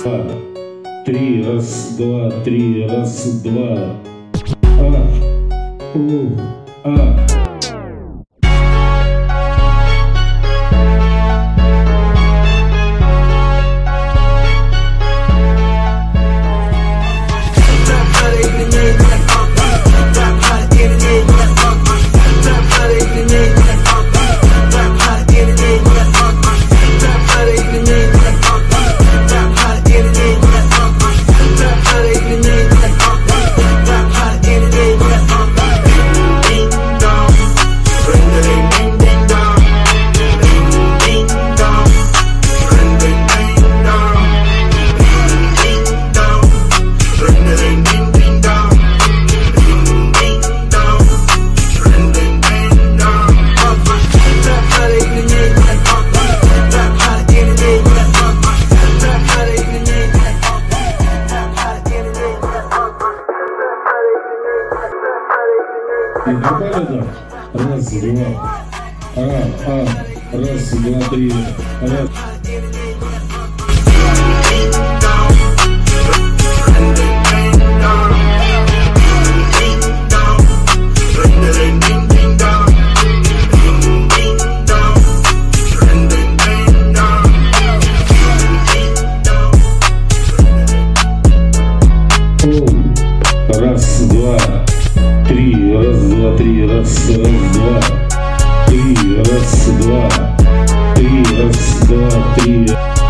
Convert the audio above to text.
Три, раз, два, три, раз, два. А. И попали, да? Раз, два. Раз, два, три. Раз. Раз, два, три, раз, два, три, раз, два, три, раз, два, три, раз, два, три.